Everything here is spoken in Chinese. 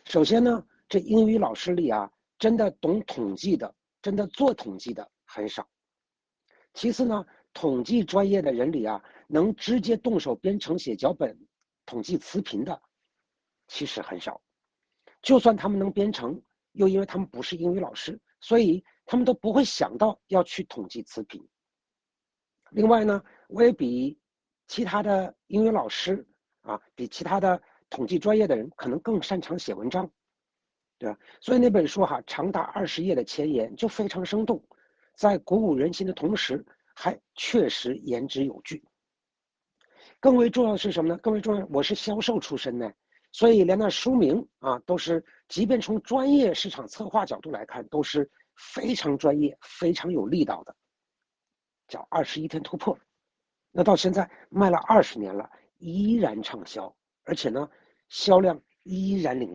首先呢，这英语老师里啊，真的懂统计的，真的做统计的很少。其次呢，统计专业的人里啊，能直接动手编程写脚本、统计词频的，其实很少。就算他们能编程，又因为他们不是英语老师，所以他们都不会想到要去统计词频。另外呢，我也比其他的英语老师比其他的统计专业的人可能更擅长写文章，对吧？所以那本书长达20页的前言就非常生动，在鼓舞人心的同时，还确实言之有据。更为重要的是什么呢？更为重要，我是销售出身的，所以连那书名都是，即便从专业市场策划角度来看，都是非常专业、非常有力道的，叫21天突破。那到现在卖了20年了，依然畅销，而且呢，销量依然领